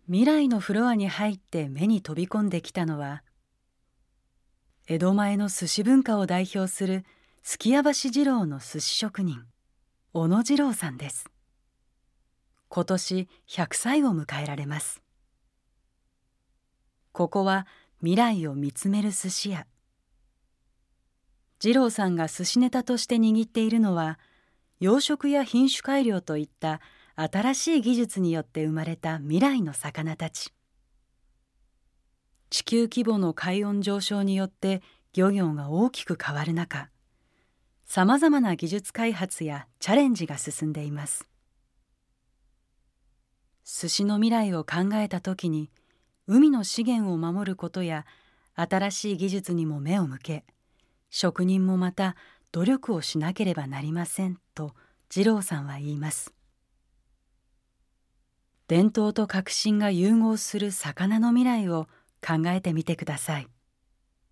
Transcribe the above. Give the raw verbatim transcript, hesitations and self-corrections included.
未来のフロアに入って目に飛び込んできたのは、江戸前の寿司文化を代表する数寄屋橋二郎の寿司職人、小野二郎さんです。今年ひゃくさいを迎えられます。ここは未来を見つめる寿司屋。二郎さんが寿司ネタとして握っているのは、養殖や品種改良といった新しい技術によって生まれた未来の魚たち。地球規模の海温上昇によって漁業が大きく変わる中、さまざまな技術開発やチャレンジが進んでいます。寿司の未来を考えたときに、海の資源を守ることや新しい技術にも目を向け、職人もまた努力をしなければなりませんと二郎さんは言います。伝統と革新が融合する魚の未来を考えてみてください。